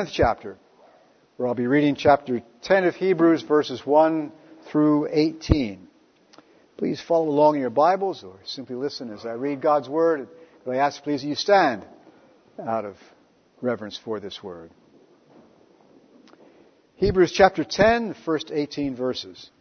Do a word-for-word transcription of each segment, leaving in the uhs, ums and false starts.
tenth chapter, where I'll be reading chapter ten of Hebrews, verses one through eighteen. Please follow along in your Bibles or simply listen as I read God's Word. But I ask, please, that you stand out of reverence for this Word. Hebrews chapter ten, the first eighteen verses.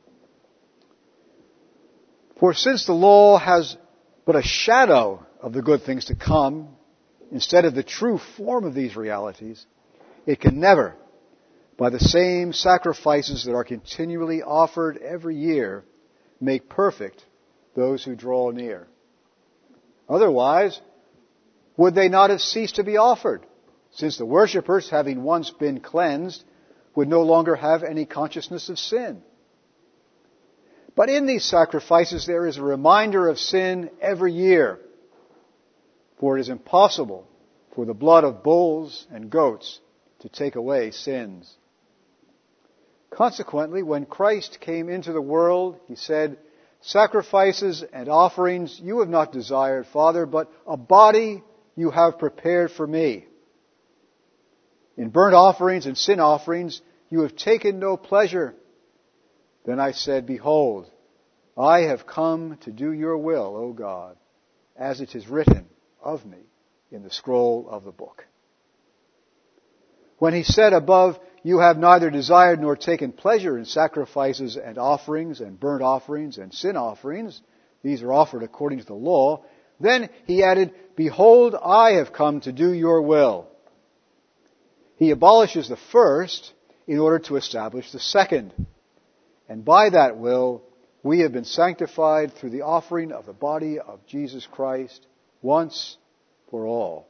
For since the law has but a shadow of the good things to come, instead of the true form of these realities, it can never, by the same sacrifices that are continually offered every year, make perfect those who draw near. Otherwise, would they not have ceased to be offered, since the worshippers, having once been cleansed, would no longer have any consciousness of sin? But in these sacrifices there is a reminder of sin every year, for it is impossible for the blood of bulls and goats to take away sins. Consequently, when Christ came into the world, he said, "Sacrifices and offerings you have not desired, Father, but a body you have prepared for me. In burnt offerings and sin offerings you have taken no pleasure." Then I said, "Behold, I have come to do your will, O God, as it is written of me in the scroll of the book." When he said above, "You have neither desired nor taken pleasure in sacrifices and offerings and burnt offerings and sin offerings," these are offered according to the law, then he added, "Behold, I have come to do your will." He abolishes the first in order to establish the second. And by that will, we have been sanctified through the offering of the body of Jesus Christ once for all.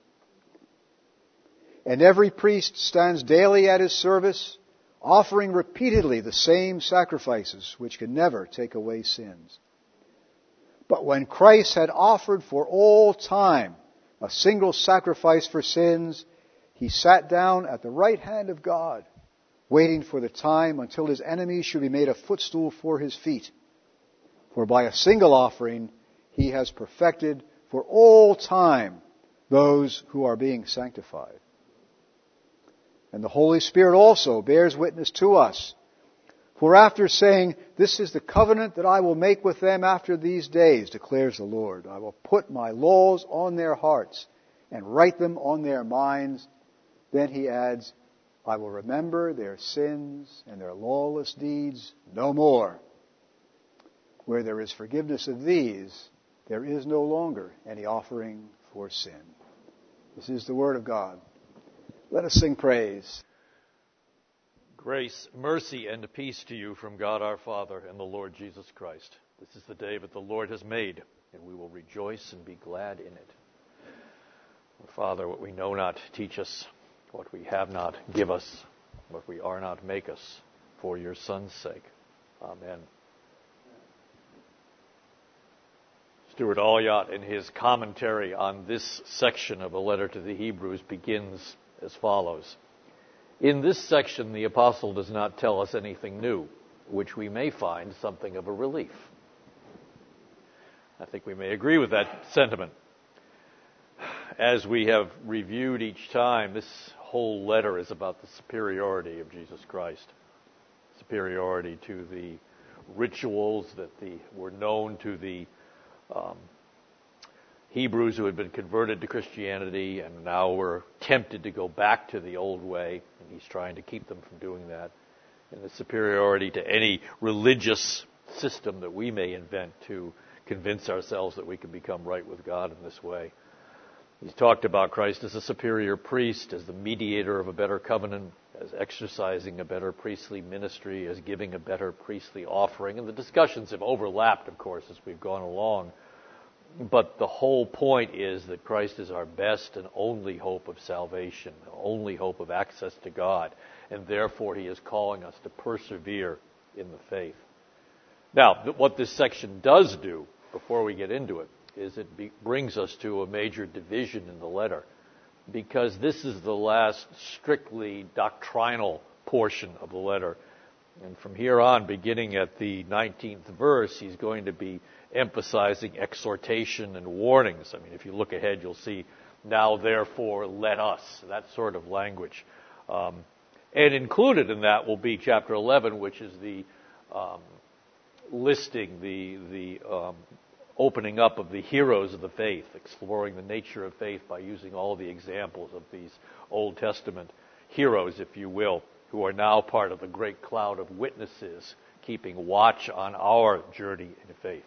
And every priest stands daily at his service, offering repeatedly the same sacrifices, which can never take away sins. But when Christ had offered for all time a single sacrifice for sins, he sat down at the right hand of God, waiting for the time until his enemies should be made a footstool for his feet. For by a single offering he has perfected for all time those who are being sanctified. And the Holy Spirit also bears witness to us. For after saying, "This is the covenant that I will make with them after these days, declares the Lord. I will put my laws on their hearts and write them on their minds." Then he adds, "I will remember their sins and their lawless deeds no more. Where there is forgiveness of these, there is no longer any offering for sin." This is the word of God. Let us sing praise. Grace, mercy, and peace to you from God our Father and the Lord Jesus Christ. This is the day that the Lord has made, and we will rejoice and be glad in it. Father, what we know not, teach us. What we have not, give us. What we are not, make us. For your Son's sake. Amen. Stuart Olyott, in his commentary on this section of the letter to the Hebrews, begins as follows. In this section, the apostle does not tell us anything new, which we may find something of a relief. I think we may agree with that sentiment. As we have reviewed each time, this whole letter is about the superiority of Jesus Christ. Superiority to the rituals that the, were known to the um, Hebrews who had been converted to Christianity and now were tempted to go back to the old way, and he's trying to keep them from doing that. And the superiority to any religious system that we may invent to convince ourselves that we can become right with God in this way. He's talked about Christ as a superior priest, as the mediator of a better covenant, as exercising a better priestly ministry, as giving a better priestly offering. And the discussions have overlapped, of course, as we've gone along. But the whole point is that Christ is our best and only hope of salvation, the only hope of access to God. And therefore, he is calling us to persevere in the faith. Now, what this section does do, before we get into it, is it be, brings us to a major division in the letter, because this is the last strictly doctrinal portion of the letter. And from here on, beginning at the nineteenth verse, he's going to be emphasizing exhortation and warnings. I mean, if you look ahead, you'll see now therefore let us, that sort of language. Um, and included in that will be chapter eleven, which is the um, listing, the, the um, opening up of the heroes of the faith, exploring the nature of faith by using all the examples of these Old Testament heroes, if you will, who are now part of the great cloud of witnesses keeping watch on our journey in faith.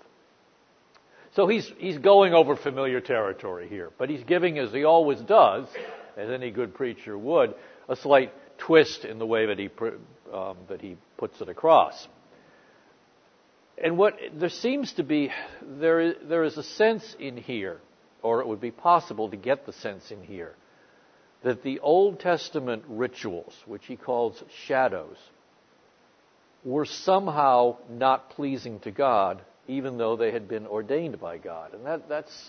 So he's he's going over familiar territory here, but he's giving, as he always does, as any good preacher would, a slight twist in the way that he um, that he puts it across. And what there seems to be, there is, there is a sense in here, or it would be possible to get the sense in here, that the Old Testament rituals, which he calls shadows, were somehow not pleasing to God, even though they had been ordained by God. And that, that's,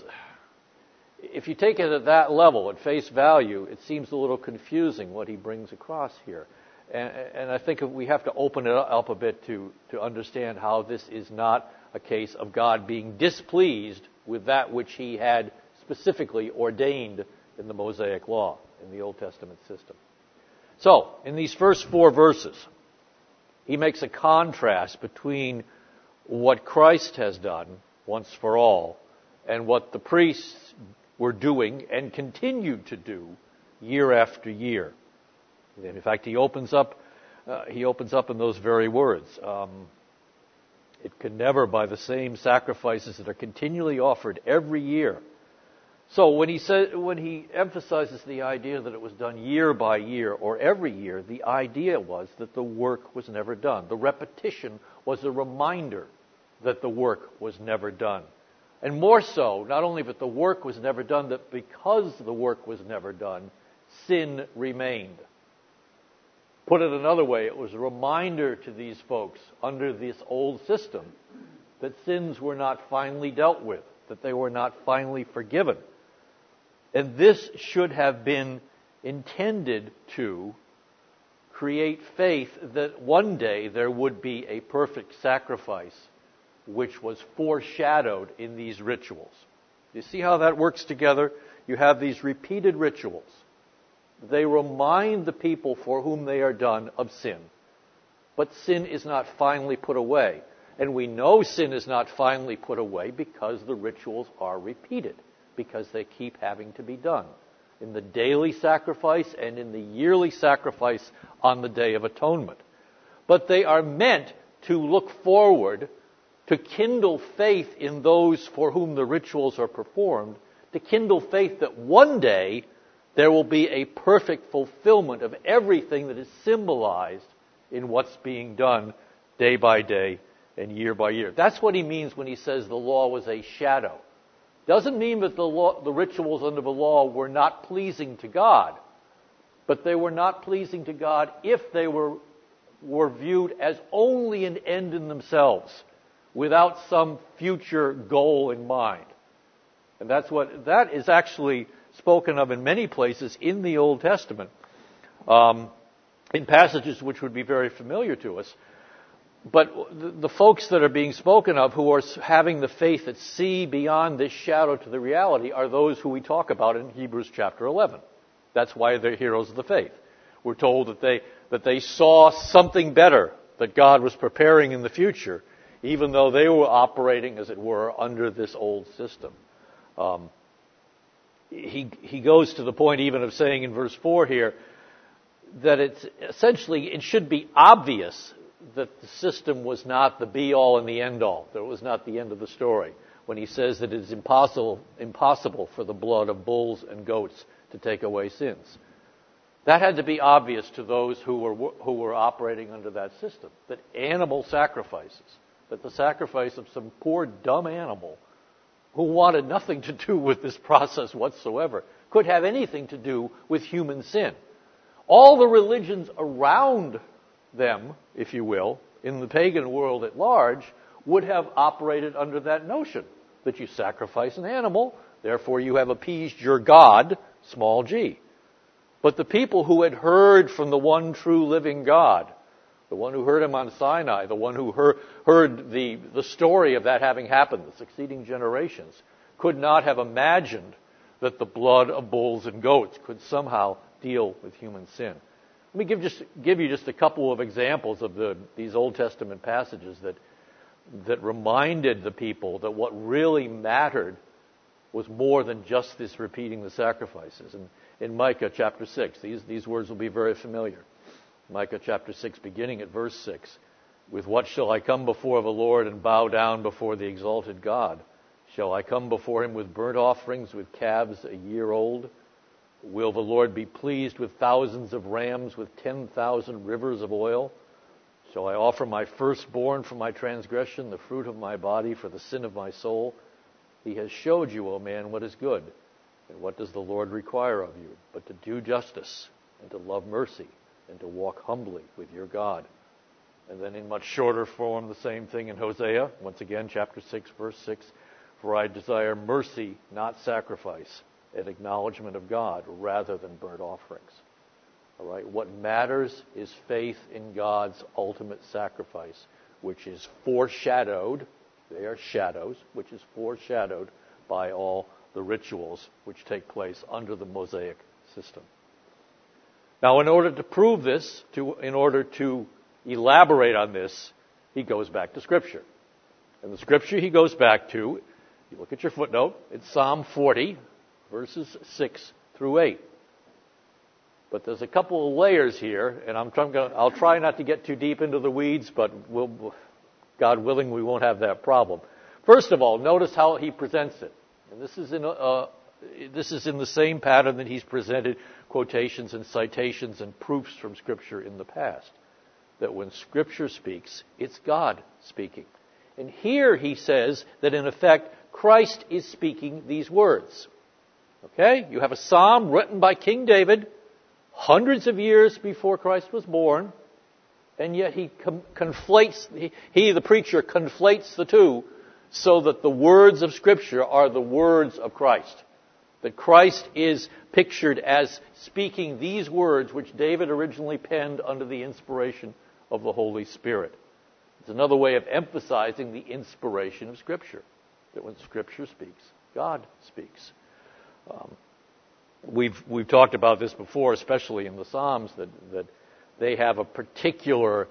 if you take it at that level, at face value, it seems a little confusing what he brings across here. And, and I think we have to open it up a bit to, to understand how this is not a case of God being displeased with that which he had specifically ordained in the Mosaic Law, in the Old Testament system. So, in these first four verses, he makes a contrast between what Christ has done once for all and what the priests were doing and continued to do year after year. In fact, he opens up. Uh, he opens up in those very words. Um, it can never, by the same sacrifices that are continually offered every year. So when he says, when he emphasizes the idea that it was done year by year or every year, the idea was that the work was never done. The repetition was a reminder that the work was never done. And more so, not only that the work was never done, that because the work was never done, sin remained. Put it another way, it was a reminder to these folks under this old system that sins were not finally dealt with, that they were not finally forgiven. And this should have been intended to create faith that one day there would be a perfect sacrifice, which was foreshadowed in these rituals. You see how that works together? You have these repeated rituals. They remind the people for whom they are done of sin. But sin is not finally put away. And we know sin is not finally put away because the rituals are repeated, because they keep having to be done in the daily sacrifice and in the yearly sacrifice on the Day of Atonement. But they are meant to look forward, to kindle faith in those for whom the rituals are performed, to kindle faith that one day there will be a perfect fulfillment of everything that is symbolized in what's being done day by day and year by year. That's what he means when he says the law was a shadow. Doesn't mean that the law, the rituals under the law were not pleasing to God, but they were not pleasing to God if they were, were viewed as only an end in themselves, without some future goal in mind. And that's what, that is actually spoken of in many places in the Old Testament, um, in passages which would be very familiar to us. But the, the folks that are being spoken of who are having the faith that see beyond this shadow to the reality are those who we talk about in Hebrews chapter eleven. That's why they're heroes of the faith. We're told that they, that they saw something better that God was preparing in the future, even though they were operating, as it were, under this old system. Um, He, he goes to the point even of saying in verse four here that it's essentially, it should be obvious that the system was not the be-all and the end-all, that it was not the end of the story, when he says that it is impossible, impossible for the blood of bulls and goats to take away sins. That had to be obvious to those who were, who were operating under that system, that animal sacrifices, that the sacrifice of some poor dumb animal who wanted nothing to do with this process whatsoever, could have anything to do with human sin. All the religions around them, if you will, in the pagan world at large, would have operated under that notion, that you sacrifice an animal, therefore you have appeased your God, small g. But the people who had heard from the one true living God, the one who heard him on Sinai, the one who heard, heard the, the story of that having happened, the succeeding generations, could not have imagined that the blood of bulls and goats could somehow deal with human sin. Let me give just give you just a couple of examples of the these Old Testament passages that that reminded the people that what really mattered was more than just this repeating the sacrifices. And in Micah chapter six, these, these words will be very familiar. Micah chapter six, beginning at verse six. With what shall I come before the Lord and bow down before the exalted God? Shall I come before him with burnt offerings, with calves a year old? Will the Lord be pleased with thousands of rams, with ten thousand rivers of oil? Shall I offer my firstborn for my transgression, the fruit of my body for the sin of my soul? He has showed you, O man, what is good. And what does the Lord require of you? But to do justice, and to love mercy, and to walk humbly with your God. And then in much shorter form, the same thing in Hosea, once again, chapter six, verse six. For I desire mercy, not sacrifice, an acknowledgement of God rather than burnt offerings. All right, what matters is faith in God's ultimate sacrifice, which is foreshadowed, they are shadows, which is foreshadowed by all the rituals which take place under the Mosaic system. Now, in order to prove this, to, in order to elaborate on this, he goes back to Scripture. And the Scripture he goes back to, you look at your footnote, it's Psalm forty, verses six through eight. But there's a couple of layers here, and I'm trying to, I'll try not to get too deep into the weeds, but we'll, God willing, we won't have that problem. First of all, notice how he presents it. And this is in a, uh, this is in the same pattern that he's presented quotations and citations and proofs from Scripture in the past. That when Scripture speaks, it's God speaking. And here he says that in effect, Christ is speaking these words. Okay? You have a psalm written by King David hundreds of years before Christ was born, and yet he com- conflates, he, he, the preacher, conflates the two so that the words of Scripture are the words of Christ. That Christ is pictured as speaking these words which David originally penned under the inspiration of the Holy Spirit. It's another way of emphasizing the inspiration of Scripture. That when Scripture speaks, God speaks. Um, we've we've talked about this before, especially in the Psalms, that, that they have a particular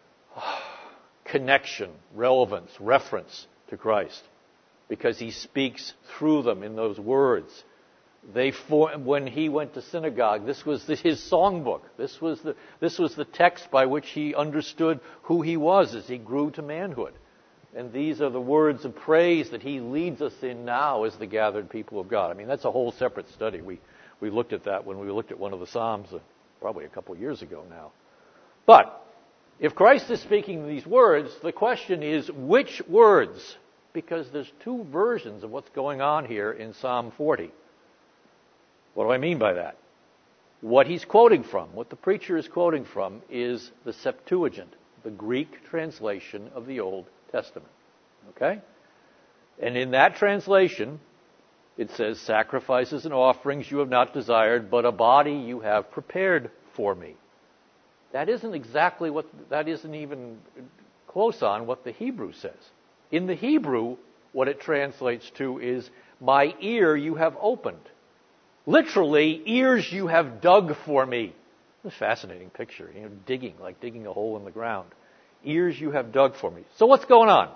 connection, relevance, reference to Christ, because he speaks through them in those words. They for, when he went to synagogue, this was the, his songbook. This was the this was the text by which he understood who he was as he grew to manhood. And these are the words of praise that he leads us in now as the gathered people of God. I mean, that's a whole separate study. We we looked at that when we looked at one of the Psalms uh, probably a couple of years ago now. But if Christ is speaking these words, the question is which words? Because there's two versions of what's going on here in Psalm forty. What do I mean by that? What he's quoting from, what the preacher is quoting from, is the Septuagint, the Greek translation of the Old Testament. Okay? And in that translation, it says, sacrifices and offerings you have not desired, but a body you have prepared for me. That isn't exactly what, that isn't even close on what the Hebrew says. In the Hebrew, what it translates to is, my ear you have opened. Literally, ears you have dug for me. It's a fascinating picture, you know, digging, like digging a hole in the ground. Ears you have dug for me. So what's going on?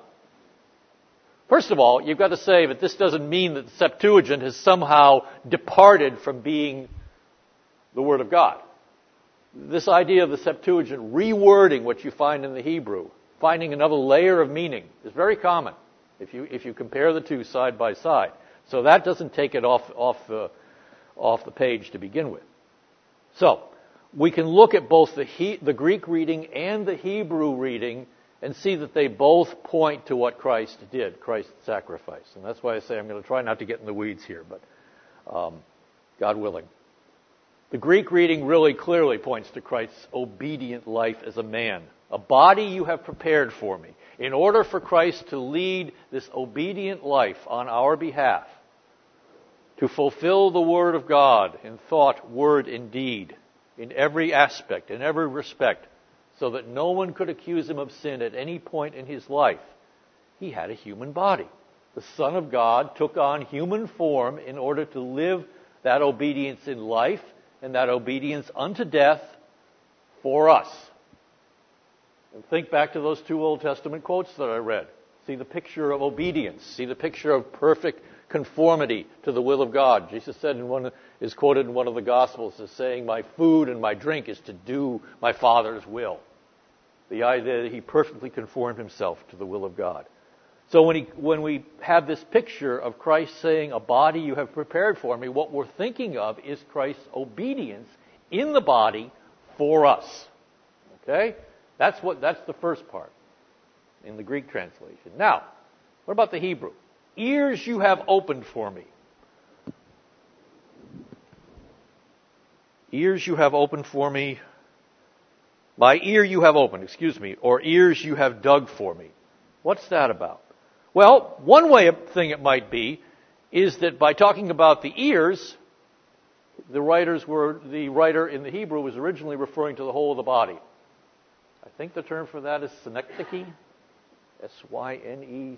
First of all, you've got to say that this doesn't mean that the Septuagint has somehow departed from being the Word of God. This idea of the Septuagint rewording what you find in the Hebrew, finding another layer of meaning, is very common if you if you compare the two side by side. So that doesn't take it off off the off the page to begin with. So we can look at both the he, the Greek reading and the Hebrew reading and see that they both point to what Christ did, Christ's sacrifice. And that's why I say I'm going to try not to get in the weeds here, but um, God willing. The Greek reading really clearly points to Christ's obedient life as a man. A body you have prepared for me. In order for Christ to lead this obedient life on our behalf, to fulfill the Word of God in thought, word, and deed, in every aspect, in every respect, so that no one could accuse him of sin at any point in his life, he had a human body. The Son of God took on human form in order to live that obedience in life and that obedience unto death for us. And think back to those two Old Testament quotes that I read. See the picture of obedience. See the picture of perfect conformity to the will of God. Jesus said in one, is quoted in one of the Gospels as saying, "My food and my drink is to do my Father's will." The idea that he perfectly conformed himself to the will of God. So when, he, when we have this picture of Christ saying, "A body you have prepared for me," what we're thinking of is Christ's obedience in the body for us. Okay? That's what. That's the first part in the Greek translation. Now, what about the Hebrew? "Ears you have opened for me." Ears you have opened for me. My ear you have opened, excuse me, or ears you have dug for me. What's that about? Well, one way of thing it might be is that by talking about the ears, the writers were the writer in the Hebrew was originally referring to the whole of the body. I think the term for that is synecdoche. S Y N E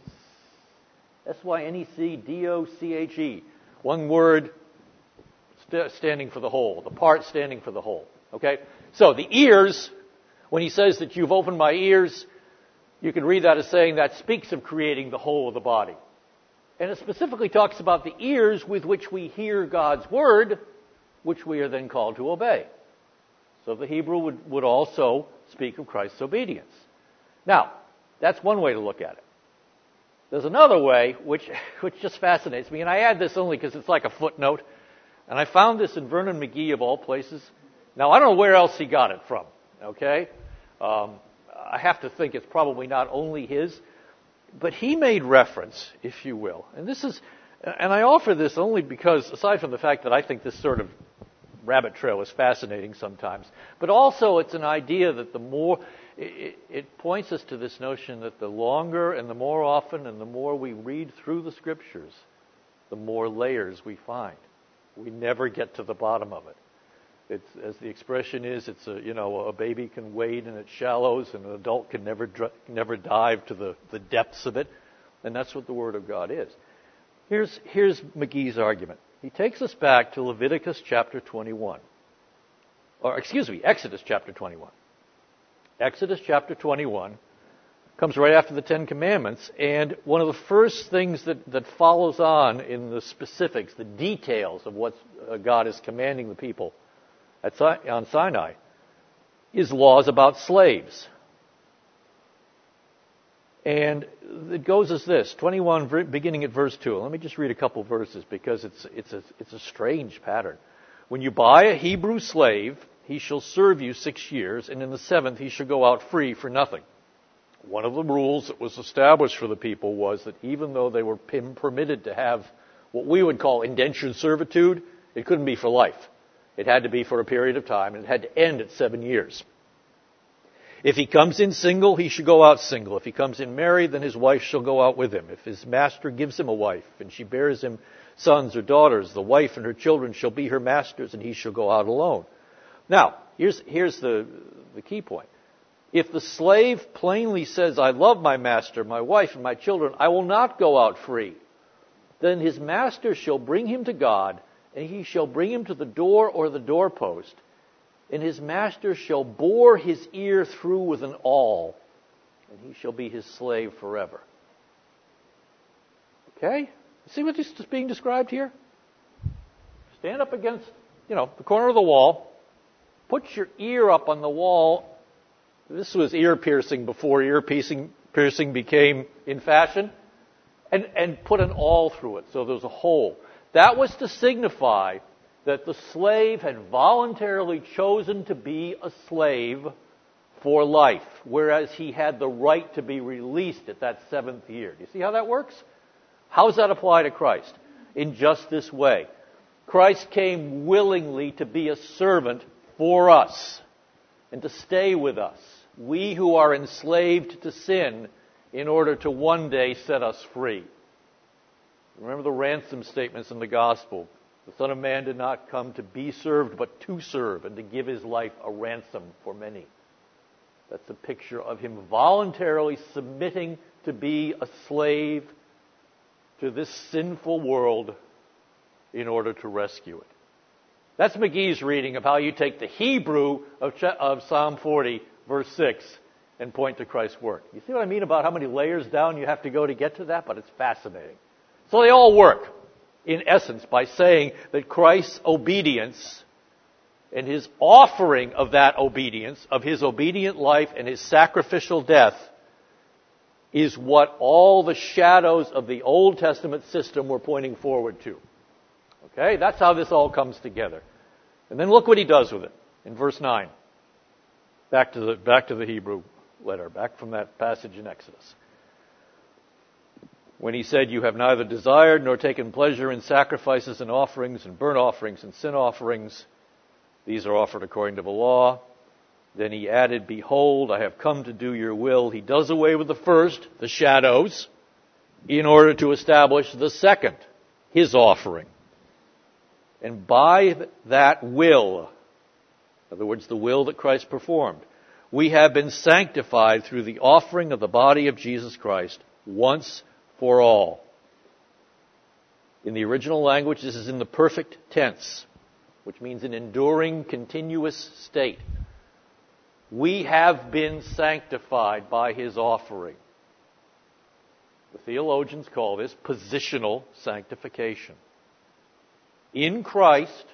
S Y N E C D O C H E. One word st- standing for the whole, the part standing for the whole. Okay? So the ears, when he says that you've opened my ears, you can read that as saying that speaks of creating the whole of the body. And it specifically talks about the ears with which we hear God's word, which we are then called to obey. So the Hebrew would, would also speak of Christ's obedience. Now, that's one way to look at it. There's another way, which, which just fascinates me, and I add this only because it's like a footnote, and I found this in Vernon McGee, of all places. Now, I don't know where else he got it from, okay? Um, I have to think it's probably not only his, but he made reference, if you will. And this is, and I offer this only because, aside from the fact that I think this sort of rabbit trail is fascinating sometimes, but also it's an idea that the more, it, it points us to this notion that the longer and the more often and the more we read through the Scriptures, the more layers we find. We never get to the bottom of it. It's, as the expression is, it's a, you know, a baby can wade in its shallows and an adult can never never dive to the, the depths of it. And that's what the Word of God is. Here's, here's McGee's argument. He takes us back to Leviticus chapter twenty-one. Or, excuse me, Exodus chapter twenty-one. Exodus chapter twenty-one comes right after the Ten Commandments, and one of the first things that, that follows on in the specifics, the details of what uh, God is commanding the people at, on Sinai, is laws about slaves. And it goes as this, twenty-one, beginning at verse two. Let me just read a couple verses because it's, it's, a, it's a strange pattern. "When you buy a Hebrew slave, he shall serve you six years, and in the seventh he shall go out free for nothing." One of the rules that was established for the people was that even though they were permitted to have what we would call indentured servitude, it couldn't be for life. It had to be for a period of time, and it had to end at seven years. "If he comes in single, he should go out single. If he comes in married, then his wife shall go out with him. If his master gives him a wife, and she bears him sons or daughters, the wife and her children shall be her master's, and he shall go out alone." Now, here's, here's the, the key point. If the slave plainly says, "I love my master, my wife, and my children, I will not go out free," then his master shall bring him to God, and he shall bring him to the door or the doorpost, and his master shall bore his ear through with an awl, and he shall be his slave forever. Okay? See what is being described here? Stand up against, you know, the corner of the wall, put your ear up on the wall. This was ear piercing before ear piercing, piercing became in fashion, and, and put an awl through it, so there's a hole. That was to signify that the slave had voluntarily chosen to be a slave for life, whereas he had the right to be released at that seventh year. Do you see how that works? How does that apply to Christ? In just this way. Christ came willingly to be a servant for us and to stay with us, we who are enslaved to sin, in order to one day set us free. Remember the ransom statements in the gospel. The Son of Man did not come to be served, but to serve, and to give his life a ransom for many. That's a picture of him voluntarily submitting to be a slave to this sinful world in order to rescue it. That's McGee's reading of how you take the Hebrew of, of Psalm forty, verse six, and point to Christ's work. You see what I mean about how many layers down you have to go to get to that? But it's fascinating. So they all work, in essence, by saying that Christ's obedience and his offering of that obedience, of his obedient life and his sacrificial death, is what all the shadows of the Old Testament system were pointing forward to. Okay? That's how this all comes together. And then look what he does with it in verse nine. Back to the, back to the Hebrew letter, back from that passage in Exodus. When he said, "You have neither desired nor taken pleasure in sacrifices and offerings and burnt offerings and sin offerings. These are offered according to the law." Then he added, "Behold, I have come to do your will." He does away with the first, the shadows, in order to establish the second, his offering. And by that will, in other words, the will that Christ performed, we have been sanctified through the offering of the body of Jesus Christ once for all. In the original language, this is in the perfect tense, which means an enduring, continuous state. We have been sanctified by his offering. The theologians call this positional sanctification. In Christ,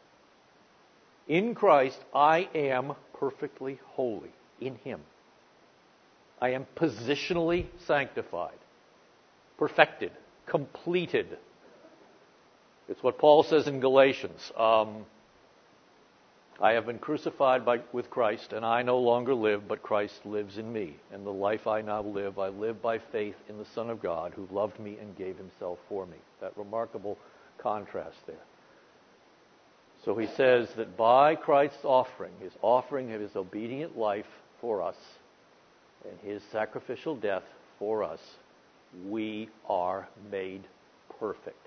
in Christ, I am perfectly holy. In him. I am positionally sanctified, perfected, completed. It's what Paul says in Galatians. Um, I have been crucified by, with Christ, and I no longer live, but Christ lives in me. And the life I now live, I live by faith in the Son of God, who loved me and gave himself for me. That remarkable contrast there. So he says that by Christ's offering, his offering of his obedient life for us, and his sacrificial death for us, we are made perfect.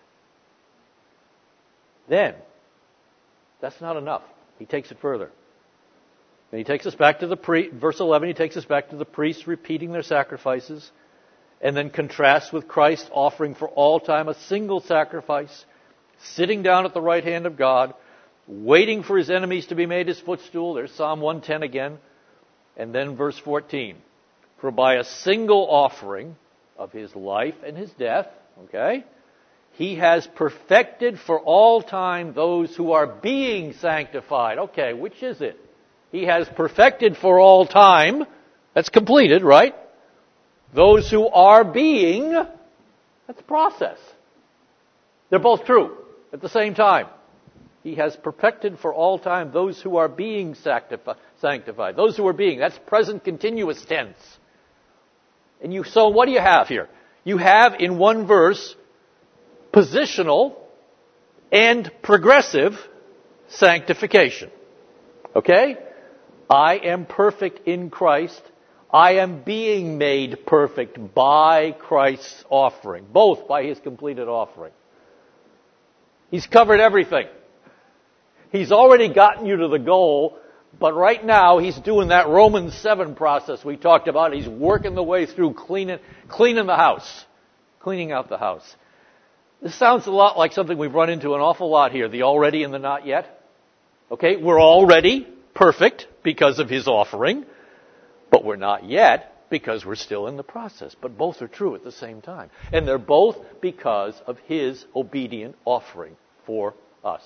Then, that's not enough. He takes it further. And he takes us back to the priest, verse eleven, he takes us back to the priests repeating their sacrifices, and then contrasts with Christ offering for all time a single sacrifice, sitting down at the right hand of God, waiting for his enemies to be made his footstool. There's Psalm one ten again. And then verse fourteen. For by a single offering of his life and his death, okay, he has perfected for all time those who are being sanctified. Okay, which is it? He has perfected for all time. That's completed, right? Those who are being, that's a process. They're both true at the same time. He has perfected for all time those who are being sanctified. Those who are being, that's present continuous tense. And you, so what do you have here? You have in one verse positional and progressive sanctification. Okay? I am perfect in Christ. I am being made perfect by Christ's offering. Both by his completed offering. He's covered everything. He's already gotten you to the goal, but right now he's doing that Romans seven process we talked about. He's working the way through cleaning, cleaning the house. Cleaning out the house. This sounds a lot like something we've run into an awful lot here, the already and the not yet. Okay, we're already perfect because of his offering, but we're not yet because we're still in the process. But both are true at the same time. And they're both because of his obedient offering for us.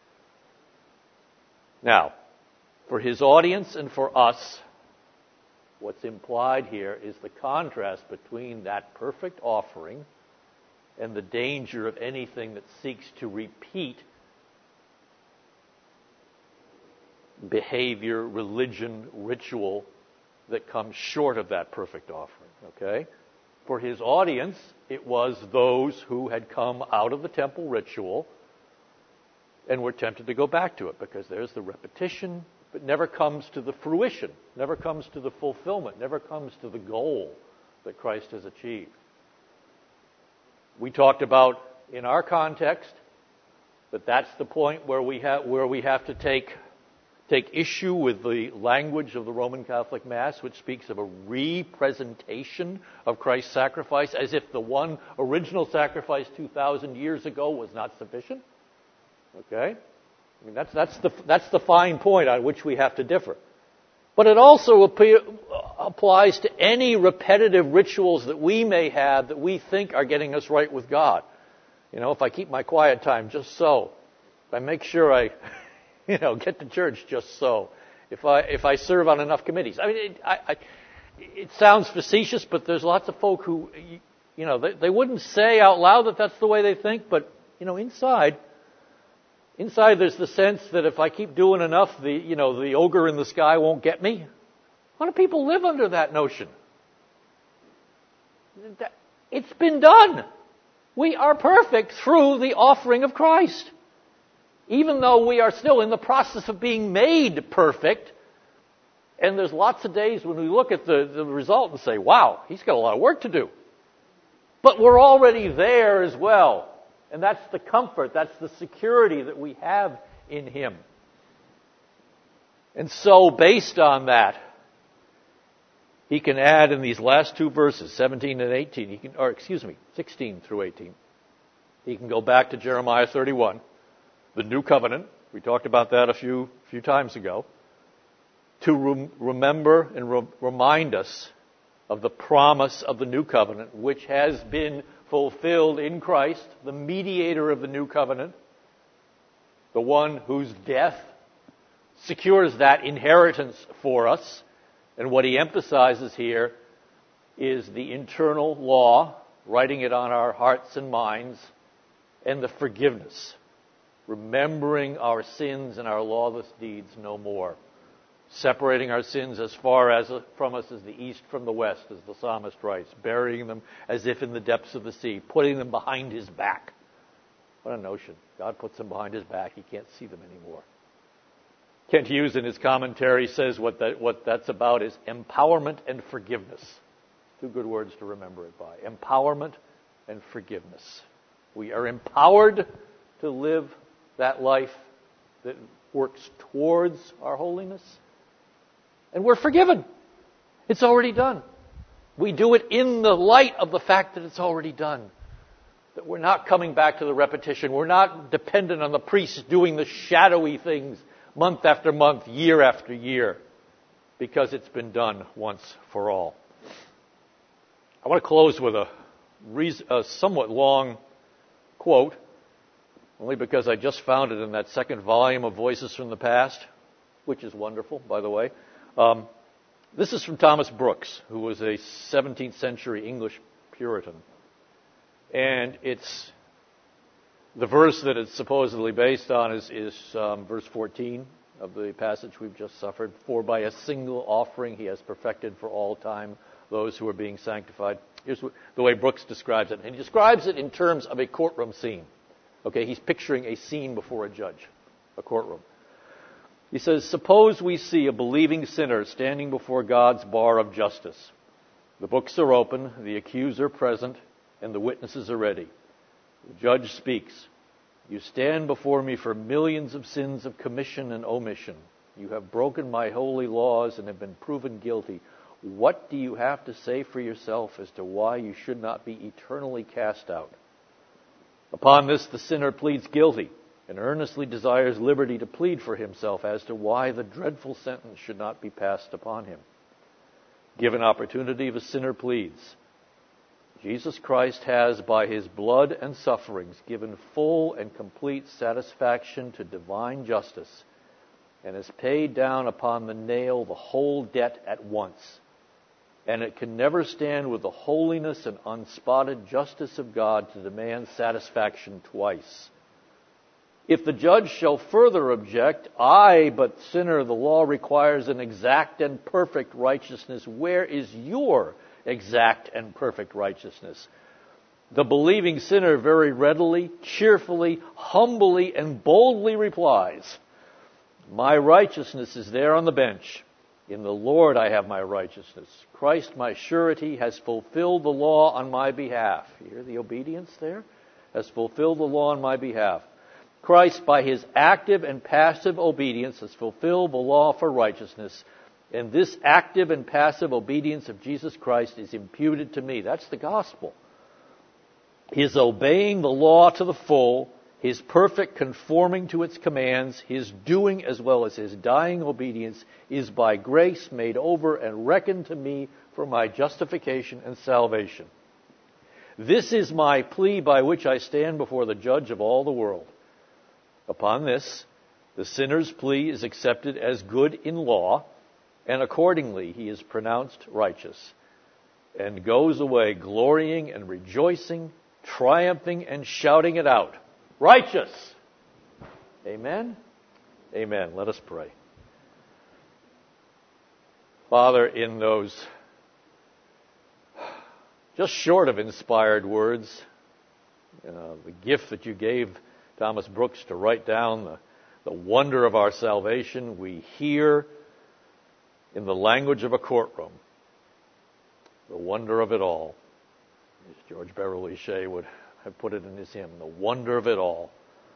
Now, for his audience and for us, what's implied here is the contrast between that perfect offering and the danger of anything that seeks to repeat behavior, religion, ritual that comes short of that perfect offering. Okay? For his audience, it was those who had come out of the temple ritual and were tempted to go back to it because there's the repetition, but never comes to the fruition, never comes to the fulfillment, never comes to the goal that Christ has achieved. We talked about, in our context, that that's the point where we have where we have to take take issue with the language of the Roman Catholic Mass, which speaks of a representation of Christ's sacrifice, as if the one original sacrifice two thousand years ago was not sufficient. Okay? I mean, that's, that's, the, that's the fine point on which we have to differ. But it also appear, applies to any repetitive rituals that we may have that we think are getting us right with God. You know, if I keep my quiet time just so, if I make sure I, you know, get to church just so, if I if I serve on enough committees. I mean, it, I, I, it sounds facetious, but there's lots of folk who, you know, they, they wouldn't say out loud that that's the way they think, but, you know, inside, inside there's the sense that if I keep doing enough, the, you know, the ogre in the sky won't get me. A lot of people live under that notion. It's been done. We are perfect through the offering of Christ. Even though we are still in the process of being made perfect, and there's lots of days when we look at the, the result and say, wow, he's got a lot of work to do. But we're already there as well. And that's the comfort, that's the security that we have in him. And so, based on that, he can add in these last two verses, seventeen and eighteen, he can, or excuse me, sixteen through eighteen. He can go back to Jeremiah thirty-one, the new covenant. We talked about that a few few times ago. To rem- remember and re- remind us of the promise of the new covenant, which has been fulfilled in Christ, the mediator of the new covenant, the one whose death secures that inheritance for us. And what he emphasizes here is the internal law, writing it on our hearts and minds, and the forgiveness, remembering our sins and our lawless deeds no more, separating our sins as far as from us as the east from the west, as the psalmist writes, burying them as if in the depths of the sea, putting them behind his back. What a notion. God puts them behind his back. He can't see them anymore. Kent Hughes in his commentary says what, that, what that's about is empowerment and forgiveness. Two good words to remember it by. Empowerment and forgiveness. We are empowered to live that life that works towards our holiness. And we're forgiven. It's already done. We do it in the light of the fact that it's already done. That we're not coming back to the repetition. We're not dependent on the priests doing the shadowy things month after month, year after year, because it's been done once for all. I want to close with a, reason, a somewhat long quote, only because I just found it in that second volume of Voices from the Past, which is wonderful, by the way. Um, this is from Thomas Brooks, who was a seventeenth century English Puritan. And it's the verse that it's supposedly based on is, is um, verse fourteen of the passage we've just suffered. For by a single offering he has perfected for all time those who are being sanctified. Here's what, the way Brooks describes it. And he describes it in terms of a courtroom scene. Okay, he's picturing a scene before a judge, a courtroom. He says, suppose we see a believing sinner standing before God's bar of justice. The books are open, the accuser present, and the witnesses are ready. The judge speaks. You stand before me for millions of sins of commission and omission. You have broken my holy laws and have been proven guilty. What do you have to say for yourself as to why you should not be eternally cast out? Upon this, the sinner pleads guilty and earnestly desires liberty to plead for himself as to why the dreadful sentence should not be passed upon him. Given opportunity, the sinner pleads. Jesus Christ has, by his blood and sufferings, given full and complete satisfaction to divine justice and has paid down upon the nail the whole debt at once. And it can never stand with the holiness and unspotted justice of God to demand satisfaction twice. If the judge shall further object, I, but sinner, the law requires an exact and perfect righteousness. Where is your exact and perfect righteousness? The believing sinner very readily, cheerfully, humbly, and boldly replies, my righteousness is there on the bench. In the Lord I have my righteousness. Christ, my surety, has fulfilled the law on my behalf. You hear the obedience there? Has fulfilled the law on my behalf. Christ, by his active and passive obedience, has fulfilled the law for righteousness, and this active and passive obedience of Jesus Christ is imputed to me. That's the gospel. His obeying the law to the full, his perfect conforming to its commands, his doing as well as his dying obedience is by grace made over and reckoned to me for my justification and salvation. This is my plea by which I stand before the judge of all the world. Upon this, the sinner's plea is accepted as good in law, and accordingly he is pronounced righteous, and goes away glorying and rejoicing, triumphing and shouting it out. Righteous! Amen? Amen. Let us pray. Father, in those just short of inspired words, uh, the gift that you gave Thomas Brooks to write down the, the wonder of our salvation, we hear in the language of a courtroom the wonder of it all. As George Beverly Shea would have put it in his hymn, the wonder of it all.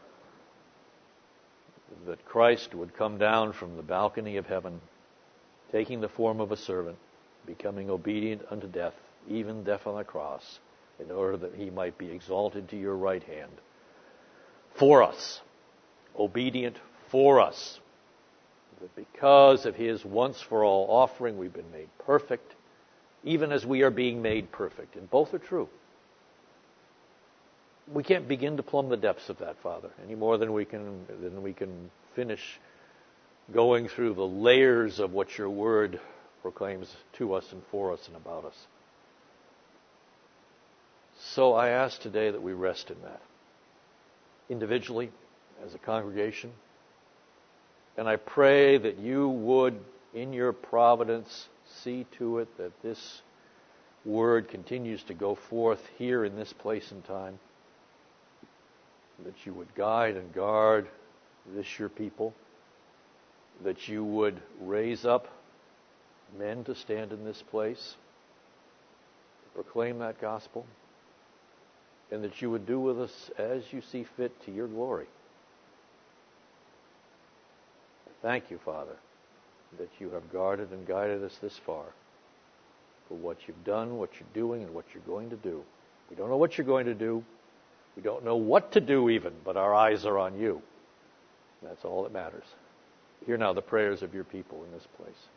That Christ would come down from the balcony of heaven, taking the form of a servant, becoming obedient unto death, even death on a cross, in order that he might be exalted to your right hand. For us, obedient for us, that because of his once-for-all offering we've been made perfect, even as we are being made perfect. And both are true. We can't begin to plumb the depths of that, Father, any more than we can than we can finish going through the layers of what your word proclaims to us and for us and about us. So I ask today that we rest in that, individually, as a congregation. And I pray that you would, in your providence, see to it that this word continues to go forth here in this place and time, that you would guide and guard this your people, that you would raise up men to stand in this place, to proclaim that gospel, and that you would do with us as you see fit to your glory. Thank you, Father, that you have guarded and guided us this far for what you've done, what you're doing, and what you're going to do. We don't know what you're going to do. We don't know what to do even, but our eyes are on you. That's all that matters. Hear now the prayers of your people in this place.